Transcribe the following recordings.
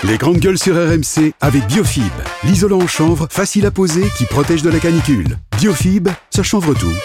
Les grandes gueules sur RMC avec Biofib, l'isolant en chanvre facile à poser qui protège de la canicule. Biofib, ça chanvre tout.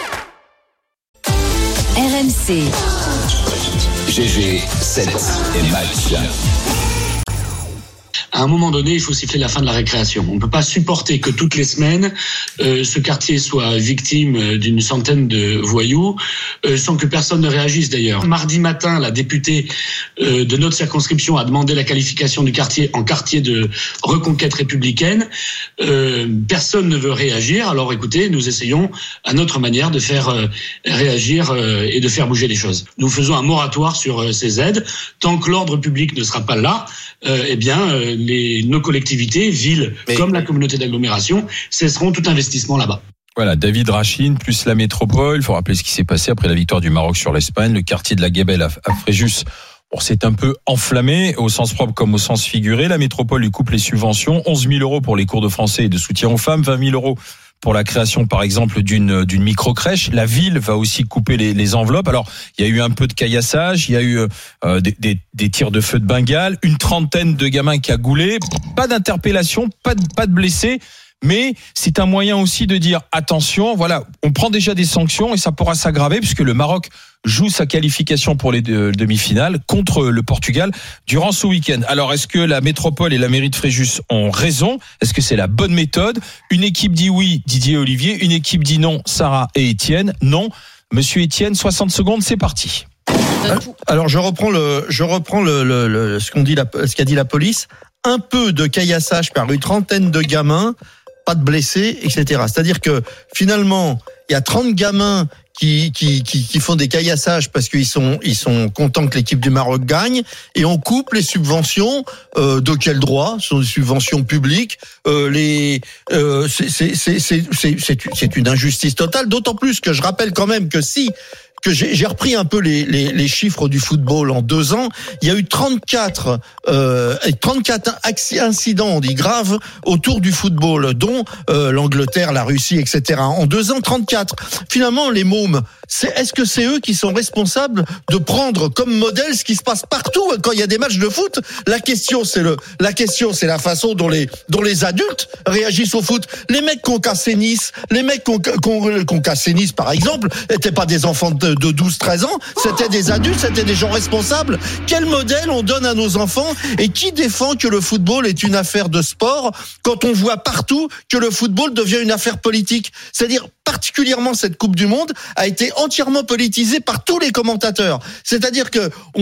RMC. GG, 7 et match. À un moment donné, il faut siffler la fin de la récréation. On ne peut pas supporter que toutes les semaines, ce quartier soit victime d'une centaine de voyous, sans que personne ne réagisse d'ailleurs. Mardi matin, la députée de notre circonscription a demandé la qualification du quartier en quartier de reconquête républicaine. Personne ne veut réagir. Alors écoutez, nous essayons à notre manière de faire réagir et de faire bouger les choses. Nous faisons un moratoire sur ces aides. Tant que l'ordre public ne sera pas là, nos collectivités, villes comme la communauté d'agglomération, cesseront tout investissement là-bas. Voilà, David Rachine plus la métropole. Il faut rappeler ce qui s'est passé après la victoire du Maroc sur l'Espagne. Le quartier de la Gabelle à Fréjus, s'est un peu enflammé, au sens propre comme au sens figuré. La métropole lui coupe les subventions. 11 000 € pour les cours de français et de soutien aux femmes. 20 000 € pour la création, par exemple, d'une micro-crèche. La ville va aussi couper les enveloppes. Alors, il y a eu un peu de caillassage, il y a eu des tirs de feu de Bengale, une trentaine de gamins cagoulés, pas d'interpellation, pas de blessés. Mais c'est un moyen aussi de dire attention, voilà, on prend déjà des sanctions et ça pourra s'aggraver puisque le Maroc joue sa qualification pour les demi-finales contre le Portugal durant ce week-end. Alors, est-ce que la métropole et la mairie de Fréjus ont raison ? Est-ce que c'est la bonne méthode ? Une équipe dit oui, Didier et Olivier. Une équipe dit non, Sarah et Étienne. Non. Monsieur Étienne, 60 secondes, c'est parti. Alors, je reprends ce qu'a dit la police. Un peu de caillassage par une trentaine de gamins, pas de blessés, etc. C'est-à-dire que finalement, il y a 30 gamins qui font des caillassages parce qu'ils sont contents que l'équipe du Maroc gagne, et on coupe les subventions. De quel droit ? Ce sont des subventions publiques. C'est une injustice totale. D'autant plus que je rappelle quand même que j'ai repris un peu les chiffres du football en 2 ans. Il y a eu 34 incidents, on dit graves, autour du football, dont l'Angleterre, la Russie, etc. En 2 ans, 34. Finalement, les mômes, est-ce que c'est eux qui sont responsables de prendre comme modèle ce qui se passe partout quand il y a des matchs de foot ? La question, c'est la façon dont les adultes réagissent au foot. Les mecs qui ont cassé Nice, par exemple, n'étaient pas des enfants de 12-13 ans, c'était des adultes, c'était des gens responsables. Quel modèle on donne à nos enfants ? Et qui défend que le football est une affaire de sport quand on voit partout que le football devient une affaire politique ? C'est-à-dire, particulièrement cette Coupe du Monde a été entièrement politisée par tous les commentateurs. C'est-à-dire que on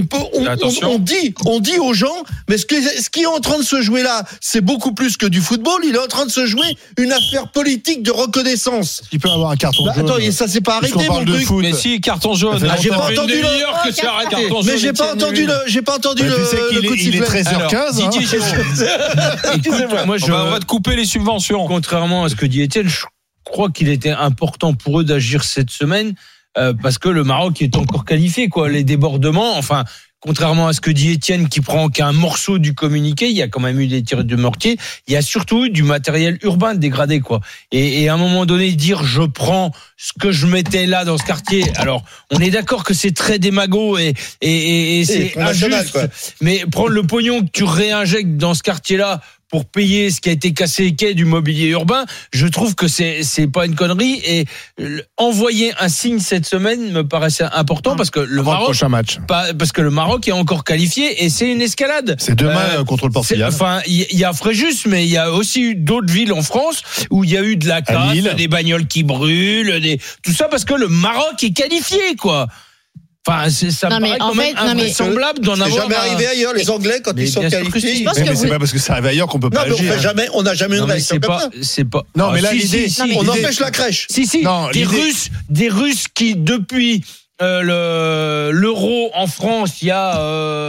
dit aux gens, mais ce qui est en train de se jouer là, c'est beaucoup plus que du football. Il est en train de se jouer une affaire politique de reconnaissance. Il peut avoir un carton jaune. Attends, ça s'est pas arrêté, mon truc. Mais si, carton jaune. J'ai pas entendu mais j'ai pas entendu le coup de sifflet. Il est 13h15. Écoute, on va te couper les subventions. Contrairement à ce que dit Étienne, je crois qu'il était important pour eux d'agir cette semaine parce que le Maroc est encore qualifié, quoi. Les débordements, enfin, contrairement à ce que dit Étienne qui prend qu'un morceau du communiqué, il y a quand même eu des tirs de mortier, il y a surtout eu du matériel urbain dégradé, quoi. Et à un moment donné, dire je prends ce que je mettais là dans ce quartier, alors on est d'accord que c'est très démago et c'est injuste, mais prendre le pognon que tu réinjectes dans ce quartier-là pour payer ce qui a été cassé qu'est du mobilier urbain, je trouve que c'est pas une connerie, et envoyer un signe cette semaine me paraissait important parce que le Maroc est encore qualifié et c'est une escalade. C'est demain contre le Portugal. Enfin, il y a Fréjus, mais il y a aussi eu d'autres villes en France où il y a eu de la casse, des bagnoles qui brûlent, tout ça parce que le Maroc est qualifié, quoi. Enfin, ça me paraît quand même invraisemblable d'en avoir. C'est jamais arrivé ailleurs, les Anglais, quand ils sont qualifiés. Mais c'est pas parce que ça arrive ailleurs qu'on peut pas agir. On n'a jamais une règle comme ça. C'est pas. Non, mais là, l'idée. On empêche la crèche. Des Russes qui, depuis l'euro en France, il y a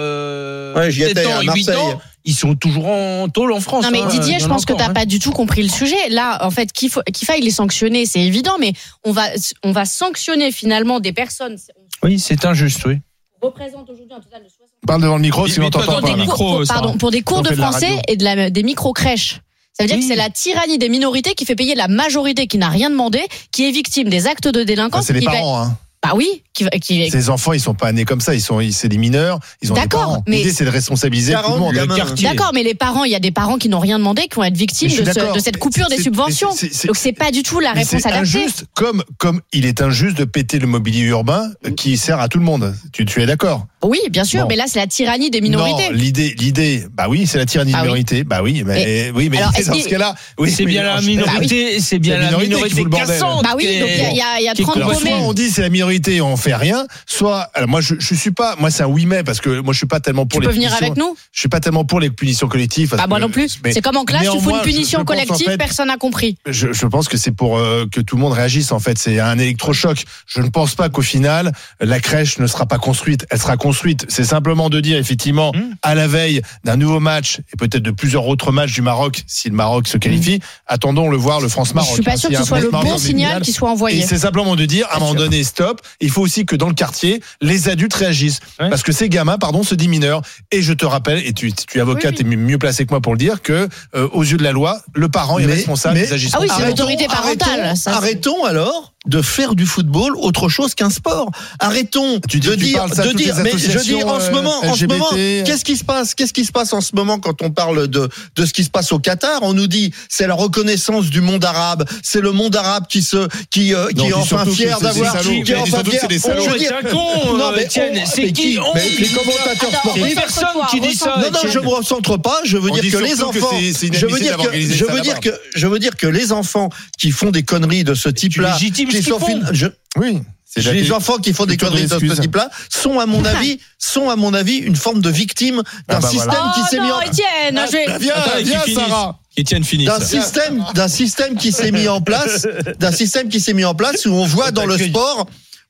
7 ans, 8 ans, ils sont toujours en tôle en France. Non mais Didier, je pense que t'as pas du tout compris le sujet. Là, en fait, qu'il faille les sanctionner, c'est évident, mais on va sanctionner finalement des personnes. Oui, c'est injuste, oui. Représente aujourd'hui un total de 60. Parle devant le micro, sinon t'entends pas. Pour des cours de français et des micro-crèches. Ça veut dire que c'est la tyrannie des minorités qui fait payer la majorité qui n'a rien demandé, qui est victime des actes de délinquance. C'est les parents, hein. Bah oui, Ces enfants, ils sont pas nés comme ça. C'est des mineurs. Ils ont des parents. L'idée, c'est de responsabiliser tout le monde. D'accord, mais les parents, il y a des parents qui n'ont rien demandé, qui vont être victimes de cette coupure des subventions. Donc c'est pas du tout la réponse adaptée. Injuste, comme il est injuste de péter le mobilier urbain qui sert à tout le monde. Tu es d'accord? Oui, bien sûr, mais là c'est la tyrannie des minorités. Non, l'idée, bah oui, c'est la tyrannie des minorités. Bah oui, mais alors, dans ce cas-là, oui, c'est bien la minorité, c'est bien la minorité cassante. Bah oui, donc il y a 30 paumés. Soit on dit c'est la minorité, on fait rien. Soit, alors moi je suis pas, moi c'est un oui mais parce que moi je suis pas tellement pour les punitions. Tu peux venir avec nous? Je suis pas tellement pour les punitions collectives. Bah moi non plus. C'est comme en classe, tu fous une punition collective, personne n'a compris. Je pense que c'est pour que tout le monde réagisse en fait. C'est un électrochoc. Je ne pense pas qu'au final la crèche ne sera pas construite. Elle sera construite. C'est simplement de dire effectivement à la veille d'un nouveau match et peut-être de plusieurs autres matchs du Maroc, si le Maroc se qualifie, attendons le voir le France-Maroc. Je suis pas sûr que ce soit le bon signal qui soit envoyé. Et c'est simplement de dire à un moment donné stop. Il faut aussi que dans le quartier les adultes réagissent parce que ces gamins se disent mineurs. Et je te rappelle, et tu es avocat, t'es mieux placé que moi pour le dire, que aux yeux de la loi, le parent est responsable des agissements. Ah oui, c'est l'autorité parentale. Arrêtons alors de faire du football autre chose qu'un sport. Arrêtons de dire, mais je dis en ce moment, qu'est-ce qui se passe en ce moment quand on parle de ce qui se passe au Qatar? On nous dit c'est la reconnaissance du monde arabe, c'est le monde arabe qui est enfin fier d'avoir, qui est enfin fier. C'est qui les commentateurs sportifs? C'est personne qui dit ça. Non, je me recentre pas. Je veux dire que les enfants, je veux dire que les enfants qui font des conneries de ce type-là, oui. Les enfants qui font des conneries de ce type-là sont à mon avis une forme de victime d'un système qui s'est mis en place. Viens Sarah. Étienne finit. D'un système qui s'est mis en place, où on voit dans le sport.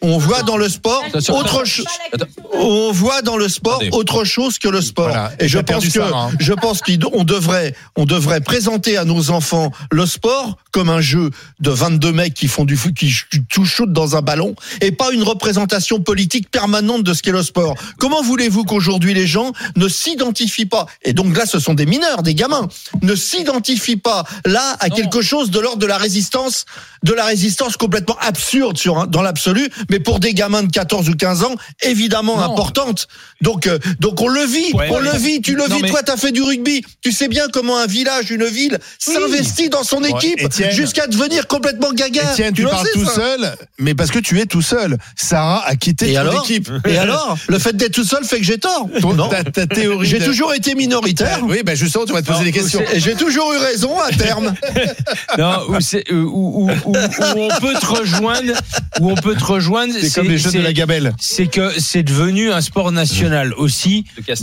Autre chose que le sport. Voilà. Et je pense qu'on devrait présenter à nos enfants le sport comme un jeu de 22 mecs qui font du foot, qui shootent dans un ballon, et pas une représentation politique permanente de ce qu'est le sport. Comment voulez-vous qu'aujourd'hui les gens ne s'identifient pas, et donc là ce sont des mineurs, des gamins, ne s'identifient pas là à quelque chose de l'ordre de la résistance complètement absurde dans l'absolu, mais pour des gamins de 14 ou 15 ans, évidemment importante. Donc on le vit, tu le vis, toi t'as fait du rugby, tu sais bien comment un village, une ville s'investit dans son équipe jusqu'à devenir complètement gaga. Etienne, tu parles tout seul, mais parce que tu es tout seul. Sarah a quitté ton équipe. Et alors, le fait d'être tout seul fait que j'ai tort? Non. Ta théorie. J'ai toujours été minoritaire. Oui, justement, tu vas te poser des questions. Et j'ai toujours eu raison à terme. Non, où on peut te rejoindre, c'est comme les jeux de la gabelle. C'est que c'est devenu un sport national aussi.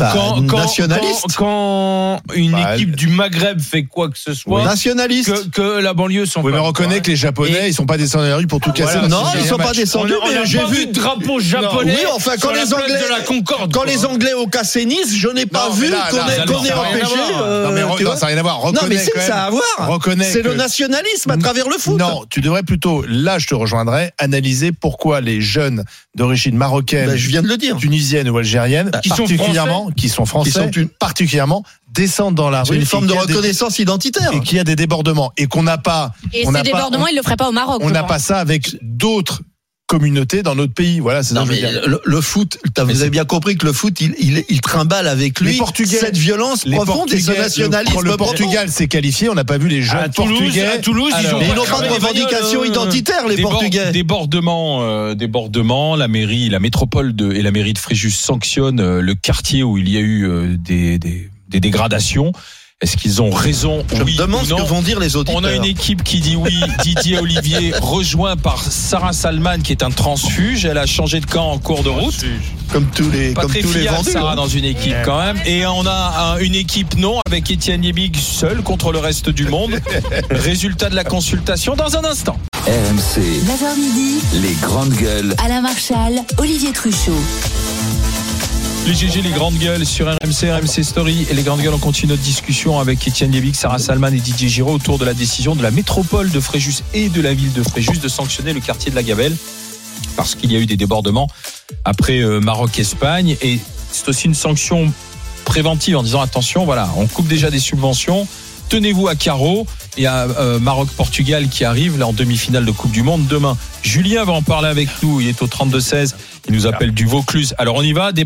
Quand une équipe du Maghreb fait quoi que ce soit, nationaliste, que la banlieue sont. Oui, mais on reconnaît que les Japonais, ils sont pas descendus dans la rue pour tout casser. Non, ils sont pas descendus. Mais j'ai vu de drapeau japonais. Oui, enfin, quand les Anglais ont cassé Nice, je n'ai pas vu qu'on ait empêché. Non, mais ça n'a rien à voir. Non, mais ça a à voir. C'est le nationalisme à travers le foot. Non, tu devrais plutôt, là, je te rejoindrais, analyser pourquoi les jeunes d'origine marocaine, je viens de le dire, tunisienne ou algérienne, qui sont français, particulièrement descendent dans la rue. C'est une forme de reconnaissance identitaire. Et qu'il y a des débordements. Et qu'on n'a pas. Et ces débordements, ils le feraient pas au Maroc. On n'a pas ça avec d'autres communautés dans notre pays. Voilà, c'est le foot, vous avez bien compris que le foot, il trimballe avec lui cette violence profonde et ce nationalisme. Le Portugal s'est qualifié, on n'a pas vu les jeunes Portugais. À Toulouse, ils n'ont pas de revendication identitaire, les Portugais. Débordement, la métropole et la mairie de Fréjus sanctionnent le quartier où il y a eu des dégradations. Est-ce qu'ils ont raison? Je me demande ce que vont dire les auditeurs. On a une équipe qui dit oui. Didier Olivier, rejoint par Sarah Salman, qui est un transfuge. Elle a changé de camp en cours de route. Comme tous les vendus. Sarah dans une équipe quand même. Et on a une équipe non, avec Étienne Yebig seul contre le reste du monde. Résultat de la consultation dans un instant. RMC. 9h midi. Les grandes gueules. Alain Marchal, Olivier Truchot. Les GG, les grandes gueules sur RMC Story. Et les grandes gueules, on continue notre discussion avec Étienne Yebig, Sarah Salman et Didier Giraud autour de la décision de la métropole de Fréjus et de la ville de Fréjus de sanctionner le quartier de la Gabelle parce qu'il y a eu des débordements après Maroc-Espagne. Et c'est aussi une sanction préventive en disant attention, voilà, on coupe déjà des subventions. Tenez-vous à carreau. Il y a Maroc-Portugal qui arrive là en demi-finale de Coupe du Monde demain. Julien va en parler avec nous. Il est au 32-16. Il nous appelle du Vaucluse. Alors on y va.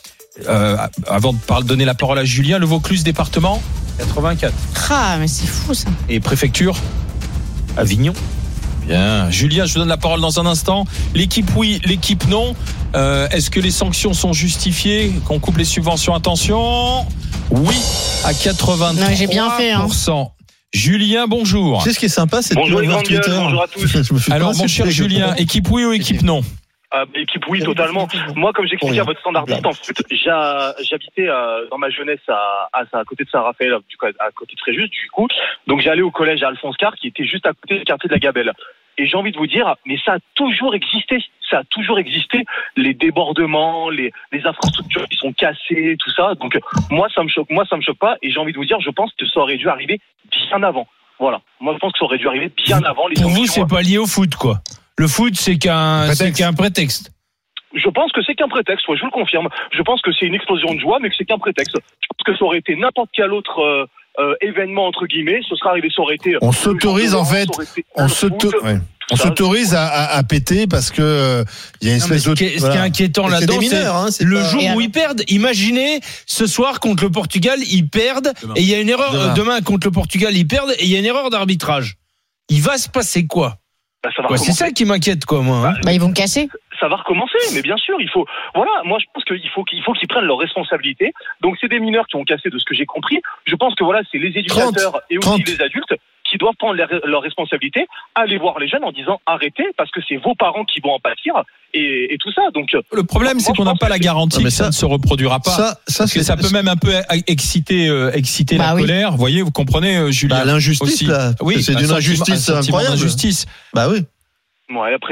Avant de donner la parole à Julien, le Vaucluse département 84. Ah, mais c'est fou ça. Et préfecture Avignon. Bien. Julien, je vous donne la parole dans un instant. L'équipe oui, l'équipe non. Est-ce que les sanctions sont justifiées? Qu'on coupe les subventions? Attention. Oui, à 83%. Non, j'ai bien fait, hein. Julien, bonjour. Tu sais ce qui est sympa, c'est Bonjour de les voir grandes gueules, Twitter. bonjour à tous. Alors, mon cher Julien, équipe oui ou équipe non? Équipe oui, totalement. Moi, comme j'expliquais à votre standardiste, en fait, j'habitais dans ma jeunesse à côté de Saint-Raphaël, à côté de Fréjus, du coup. Donc j'allais au collège à Alphonse Carr, qui était juste à côté du quartier de la Gabelle. Et j'ai envie de vous dire, mais ça a toujours existé. Ça a toujours existé. Les débordements, les infrastructures qui sont cassées, tout ça. Donc moi, ça me choque pas. Et j'ai envie de vous dire, je pense que ça aurait dû arriver bien avant. Voilà. Moi, je pense que ça aurait dû arriver bien avant. Pour vous, c'est pas lié au foot, quoi. Le foot, c'est qu'un prétexte. Je pense que c'est qu'un prétexte, je vous le confirme. Je pense que c'est une explosion de joie, mais que c'est qu'un prétexte. Je pense que ça aurait été n'importe quel autre événement, entre guillemets. Ce serait arrivé, ça aurait été... On s'autorise, en fait, on s'autorise à péter parce que il y a une espèce de... Ce qui est inquiétant là-dedans, c'est le jour où ils perdent. Imaginez, ce soir, contre le Portugal, ils perdent, et il y a une erreur... Demain, contre le Portugal, ils perdent, et il y a une erreur d'arbitrage. Il va se passer quoi? C'est ça qui m'inquiète, quoi, moi. Ils vont casser. Ça va recommencer, mais bien sûr, il faut. Voilà, moi je pense qu'il faut qu'ils prennent leurs responsabilités. Donc c'est des mineurs qui ont cassé, de ce que j'ai compris. Je pense que voilà, c'est les éducateurs et aussi les adultes qui doivent prendre leurs responsabilités, aller voir les jeunes en disant arrêtez, parce que c'est vos parents qui vont en pâtir et tout ça. Donc le problème, c'est qu'on n'a pas la garantie que ça ne se reproduira pas. Parce que ça peut même un peu exciter la colère. Vous voyez, vous comprenez, Julien? L'injustice, aussi. là. Oui, c'est d'une injustice incroyable. Bah oui. Ouais, après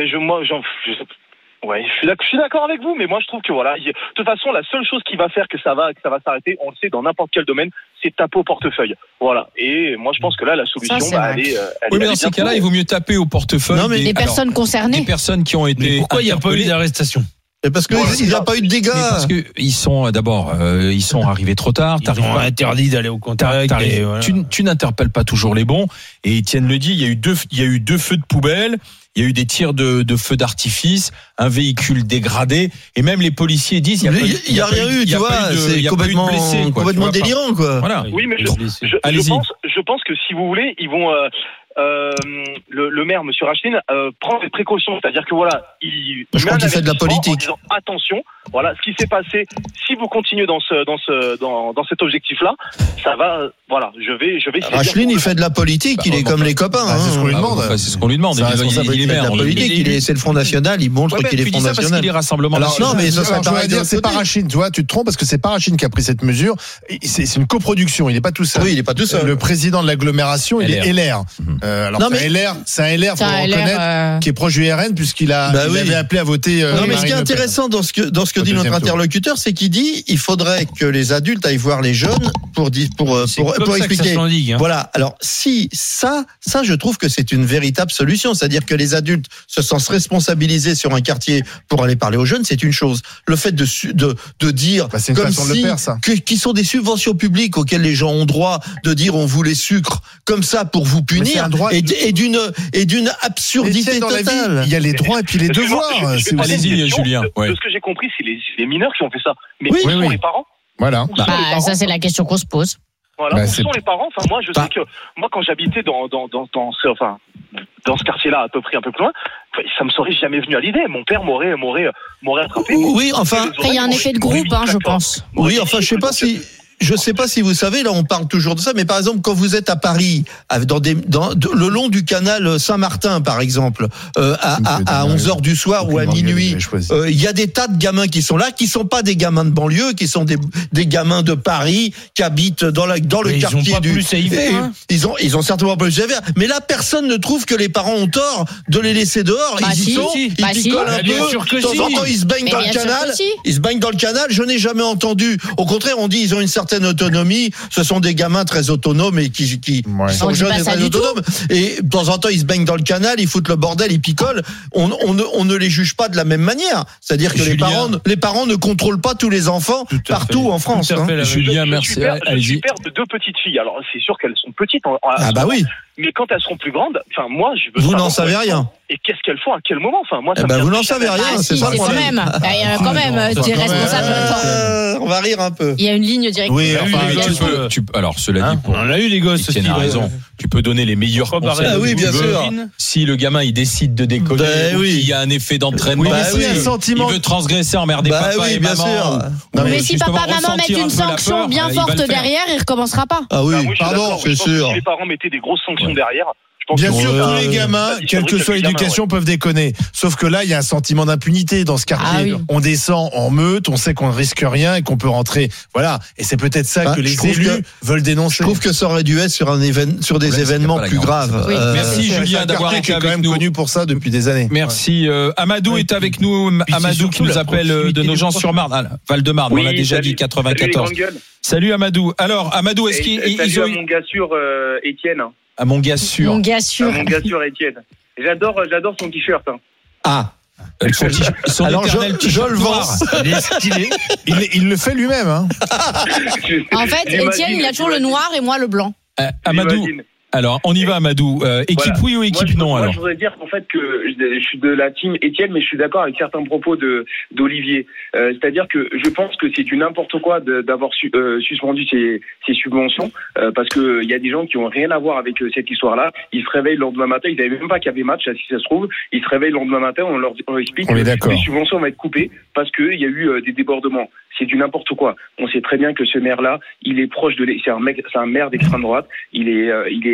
ouais, je suis d'accord avec vous, mais moi je trouve que voilà, de toute façon, la seule chose qui va faire que ça va s'arrêter, on le sait dans n'importe quel domaine, c'est taper au portefeuille. Voilà. Et moi je pense que là la solution, oui, mais dans ces cas-là, il vaut mieux taper au portefeuille. Non, mais les personnes concernées. Les personnes qui ont été. Mais pourquoi il n'y a pas eu d'arrestation? Parce qu'il n'y a pas eu de dégâts. Parce que ils sont arrivés trop tard. Ils ont interdit d'aller au contact. Voilà. Tu n'interpelles pas toujours les bons. Et Étienne le dit, il y a eu deux feux de poubelle. Il y a eu des tirs de feux d'artifice, un véhicule dégradé, et même les policiers disent il y a rien eu, tu vois, c'est complètement délirant, quoi. Voilà. Oui, mais je pense que si vous voulez, ils vont le maire, monsieur Rachlin, prend des précautions, c'est-à-dire que voilà, il crois qu'il fait de la politique. En disant attention, voilà, ce qui s'est passé. Si vous continuez dans cet objectif-là, ça va. Voilà, je vais. Rachlin, il fait de la politique, il est comme les copains. C'est ce qu'on lui demande. C'est ce qu'on lui demande. Il est maire. De la politique, c'est le Front National. Il montre qu'il est Front National. Parce qu'il est Rassemblement National. Non, mais ça serait pareil. C'est Parachine, tu vois, tu te trompes parce que c'est Parachine qui a pris cette mesure. C'est une coproduction. Il n'est pas tout seul. Oui, il n'est pas tout seul. Le président de l'agglomération, il est LR. Alors c'est un LR, faut reconnaître, qui est proche du RN puisqu'il avait appelé à voter. Non, mais ce qui est intéressant dans ce que dit notre interlocuteur, c'est qu'il dit il faudrait que les adultes aillent voir les jeunes pour expliquer. Voilà. Alors si ça, je trouve que c'est une véritable solution, c'est-à-dire que les adultes se sentent responsabilisés sur un quartier pour aller parler aux jeunes, c'est une chose. Le fait de dire c'est une comme façon de le faire, ça. Qui sont des subventions publiques auxquelles les gens ont droit, de dire on vous les sucre comme ça pour vous punir, et d'une absurdité totale. Il y a les droits et puis les devoirs. Allez-y, Julien. De ce que j'ai compris, c'est les mineurs qui ont fait ça. Mais où sont les parents? Voilà. Ça, c'est la question qu'on se pose. Voilà, où sont les parents? Enfin, moi, je sais que quand j'habitais dans ce quartier-là, à peu près un peu plus loin, ça me serait jamais venu à l'idée. Mon père m'aurait attrapé. Oui, enfin. Après, il y a un effet de groupe, je pense. Oui, enfin, je sais pas si vous savez, là on parle toujours de ça, mais par exemple quand vous êtes à Paris, le long du canal Saint-Martin par exemple, à 11h du soir ou à minuit, il y a des tas de gamins qui sont là, qui sont pas des gamins de banlieue, qui sont des gamins de Paris, qui habitent dans le quartier ils ont pas plus à y faire, hein. Ils ont certainement plus à y faire. Mais là personne ne trouve que les parents ont tort de les laisser dehors. Ils picolent un peu. De temps en temps ils se baignent dans le canal. Ils se baignent dans le canal. Je n'ai jamais entendu. Au contraire, on dit ils ont une certaine autonomie, ce sont des gamins très autonomes et qui sont jeunes et très autonomes. Et de temps en temps, ils se baignent dans le canal, ils foutent le bordel, ils picolent. On ne les juge pas de la même manière. C'est-à-dire que les parents ne contrôlent pas tous les enfants partout en France. Julien, merci. Je suis père de 2 petites filles. Alors, c'est sûr qu'elles sont petites. Ah bah oui. Mais quand elles seront plus grandes, enfin moi je veux Vous savoir n'en savez où elles rien. sont et qu'est-ce qu'elles font à quel moment. Enfin moi ça me vous vient n'en savez rien, Ah, c'est si, ça le quand problème. même. Il y a quand même, tu es responsable. Attends. On va rire un peu. Il y a une ligne directrice. Oui, enfin, mais alors cela dit, On en a eu des gosses Étienne aussi. a raison. Tu peux donner les meilleurs conseils. Ah oui, bien sûr. Si le gamin il décide de décoller, Ben ou oui. qu'il y a un effet d'entraînement, Oui, mais s'il y a un il sentiment- veut transgresser, emmerder Bah papa oui, et bien maman. sûr. ou Mais si justement papa, maman mettent ressentir une un peu la sanction peur, bien il va forte le faire. derrière, il recommencera pas. Ah oui, Moi, je suis pardon, d'accord. c'est Je pense que sûr. si les parents mettaient des grosses sanctions derrière, je pense Bien que sûr, Ouais, tous les gamins, ça quelle que dissuaderait soit quelques l'éducation, peuvent déconner. Sauf que là, il y a un sentiment d'impunité dans ce quartier. Ah oui. On descend en meute, on sait qu'on ne risque rien et qu'on peut rentrer. Voilà. Et c'est peut-être ça Bah, que je les trouve élus veulent dénoncer. Je trouve que ça aurait dû être sur sur des Ouais, événements c'est pas plus la grande- graves. Oui. Merci, C'est Julien, un d'avoir quartier été qui est quand avec même nous. connu pour ça depuis des années. Merci. Amadou est avec nous. Puis c'est Amadou qui surtout nous la appelle proximité de nos du gens sur Marne, Val-de-Marne. Oui, on l'a déjà salut. dit 94. Salut les grandes gueules. Salut Amadou. Alors Amadou, est-ce qu'ils Salut ont à mon gars sûr Étienne. à mon gars sûr Mon gars sûr. Mon gars sûr Étienne. J'adore son t-shirt. Hein. Ah, son alors éternel je t-shirt le noir. vance. Il est stylé. Il le fait lui-même. Hein. En fait, J'imagine, Étienne, il a toujours le noir et moi le blanc. Amadou. J'imagine. Alors on y va Amadou. Équipe Voilà. oui ou équipe non moi, alors je voudrais dire qu'en fait que je suis de la team Étienne, mais je suis d'accord avec certains propos d'Olivier. C'est-à-dire que je pense que c'est du n'importe quoi d'avoir suspendu ces subventions, parce que il y a des gens qui ont rien à voir avec cette histoire-là. Ils se réveillent le lendemain matin, ils savaient même pas qu'il y avait match, si ça se trouve. Ils se réveillent le lendemain matin, on leur explique On est que d'accord. les subventions vont être coupées parce qu'il y a eu des débordements. C'est du n'importe quoi. On sait très bien que ce maire-là, il est proche c'est un maire d'extrême droite. Il est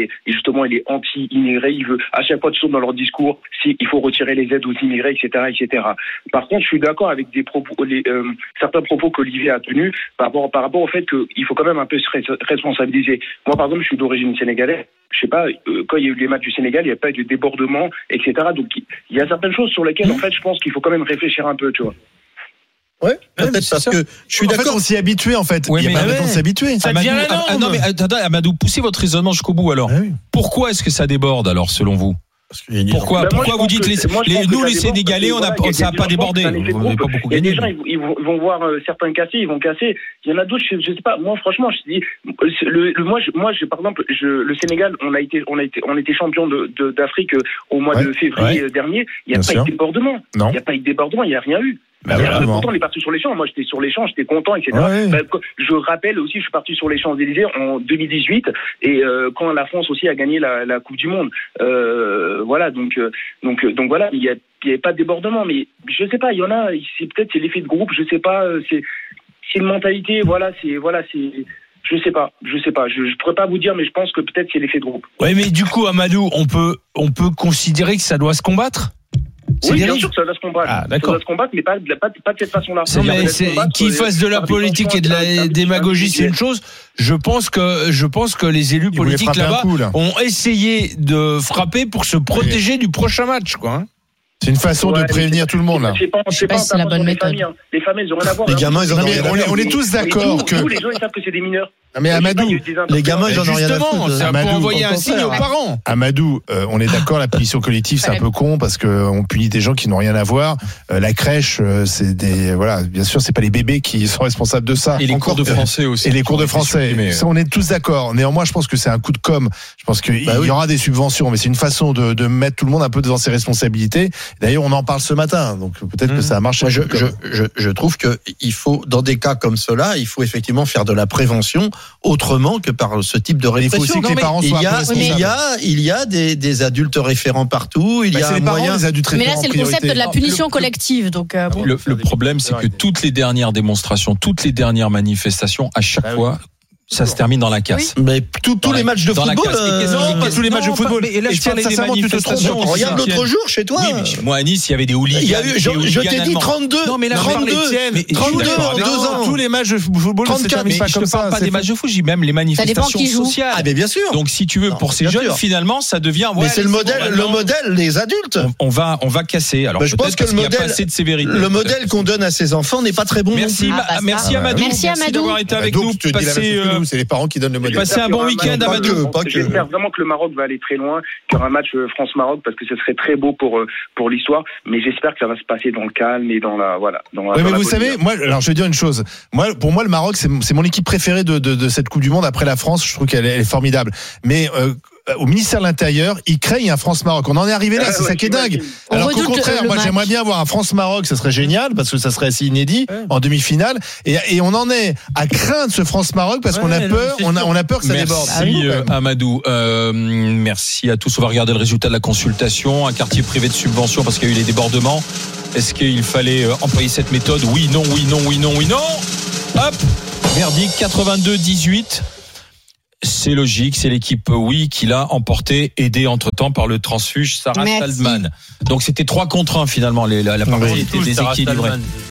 anti-immigré. Il veut, à chaque fois, toujours dans leur discours, il faut retirer les aides aux immigrés, etc., etc. Par contre, je suis d'accord avec certains propos qu'Olivier a tenus par rapport au fait qu'il faut quand même un peu se responsabiliser. Moi, par exemple, je suis d'origine sénégalaise. Je sais pas, quand il y a eu les matchs du Sénégal, il n'y a pas eu de débordement, etc. Donc, il y a certaines choses sur lesquelles, en fait, je pense qu'il faut quand même réfléchir un peu, tu vois. Ouais, peut-être parce que je suis En fait, d'accord. on s'y est habitué en fait. Ouais, Il y a mais pas ouais. besoin de s'habituer. Ça devient la norme. non mais attendez, Amadou, poussez votre raisonnement jusqu'au bout alors. Ah oui. Pourquoi est-ce que ça déborde alors selon vous? Pourquoi Ben, moi, pourquoi je vous pense dites que nous ça déborde les Sénégalais parce que, voilà, ça n'a pas débordé, il y a des gens, on n'avait je pas pense que beaucoup il y a des gagné. gens, ils vont voir certains casser, ils vont casser. Il y en a d'autres, je sais pas. Moi, franchement, je dis, moi, par exemple, le Sénégal, on était champion d'Afrique au mois de février dernier. Il n'y a pas eu de débordement. Non. Il n'y a pas eu de débordement. Il n'y a rien eu. Bah, J'étais vraiment. content, on est parti sur les champs. Moi, j'étais sur les champs, j'étais content, etc. Ouais. Je rappelle aussi, je suis parti sur les Champs-Élysées en 2018 et quand la France aussi a gagné la Coupe du Monde. Voilà, donc voilà, il y avait pas de débordement, mais je sais pas, il y en a. C'est l'effet de groupe, je sais pas. C'est une mentalité, je sais pas. Je pourrais pas vous dire, mais je pense que peut-être c'est l'effet de groupe. Ouais, mais du coup, Amadou, on peut considérer que ça doit se combattre. Oui, bien sûr que ça doit se combattre. Ah, ça d'accord. doit se combattre, mais pas de cette façon-là. Non, mais qu'ils fassent de la politique et de la démagogie, c'est une chose. Je pense que les élus Ils voulaient politiques frapper un là-bas coup, là. ont essayé de frapper pour se protéger du prochain match, quoi. Hein. C'est une façon de prévenir tout le monde là. C'est pas pas si c'est la bonne méthode. Les familles, ils ont rien à voir. Les gamins, ils en ont Non, mais rien à faire. on est tous d'accord que. Tous les gens, ils savent que c'est des mineurs. Non, mais Amadou, Les gamins, ils en ont rien à Justement, foutre. c'est Amadou, pour envoyer au un signe aux contraire. parents. Amadou, on est d'accord, la punition collective, c'est un peu con parce que on punit des gens qui n'ont rien à voir. La crèche, c'est bien sûr, c'est pas les bébés qui sont responsables de ça. Et les cours de français aussi. Et les cours de français. Ça, on est tous d'accord. Néanmoins, je pense que c'est un coup de com'. Je pense qu'il y aura des subventions, mais c'est une façon de mettre tout le monde un peu devant ses responsabilités. D'ailleurs, on en parle ce matin, donc peut-être que ça a marché. Moi, je trouve que il faut, dans des cas comme cela, il faut effectivement faire de la prévention autrement que par ce type de Il faut répression. aussi que les parents soient un peu responsables. Il y a des adultes référents partout. Il y a C'est un les parents, moyen. les adultes Mais là, référents c'est en le concept priorité. de la punition collective. Donc, bon. Le problème, c'est que toutes les dernières démonstrations, toutes les dernières manifestations, à chaque fois, ça se termine dans la casse. Mais tous les matchs de dans la football. casse. Non, pas tous les matchs de football. Mais là, je Etienne, parlais des sincèrement, tu te trompes. manifestations. Regarde l'autre jour chez toi. Oui, mais chez moi à Nice, il y avait des hooligans. Il y a eu, je t'ai dit allemands. 32. Non, mais là, 32. mais 32 en 2 ans. Tous les matchs de football ne se 34, terminent Mais pas je comme te parle ça. pas c'est des faux. matchs de foot, je dis même les dépend manifestations qui joue. sociales. Ah, mais bien sûr. Donc, si tu veux, Non, pour ces bien jeunes, sûr. finalement, ça devient. Mais c'est le modèle, les adultes. On va casser. Alors, Je pense peut-être que parce qu'il y a pas assez de sévérité. le modèle qu'on donne à ses enfants n'est pas très bon. Merci, non plus. Ah, bah, merci ça. Amadou. Merci, Amadou. d'avoir été avec Donc, nous. je te dis la même Passez, chose que nous, c'est les parents qui donnent le modèle. passez un bon week-end, Pas Amadou. que. J'espère vraiment que le Maroc va aller très loin, qu'il y aura un match France-Maroc parce que ce serait très beau pour l'histoire. Mais j'espère que ça va se passer dans le calme et dans la Oui, dans mais la vous bonne savez, humeur. moi, alors je vais dire une chose. Pour moi, le Maroc, c'est mon équipe préférée de cette Coupe du Monde après la France. Je trouve qu'elle est formidable. Mais au ministère de l'Intérieur, ils créent un France-Maroc. On en est arrivé là, c'est ça qui est dingue. On Alors qu'au redoute contraire, le moi match. j'aimerais bien avoir un France-Maroc, ça serait génial parce que ça serait assez inédit en demi-finale. Et on en est à craindre ce France-Maroc parce qu'on a peur, on a peur que ça déborde. Merci Amadou. Merci à tous. On va regarder le résultat de la consultation. Un quartier privé de subvention parce qu'il y a eu les débordements. Est-ce qu'il fallait employer cette méthode ? Oui, non, oui, non, oui, non, oui, non. Hop, verdict 82-18. C'est logique, c'est l'équipe oui qui l'a emporté, aidé entre-temps par le transfuge Sarah Merci. Saldman. Donc c'était 3 contre 1 finalement, la partie était déséquilibrée.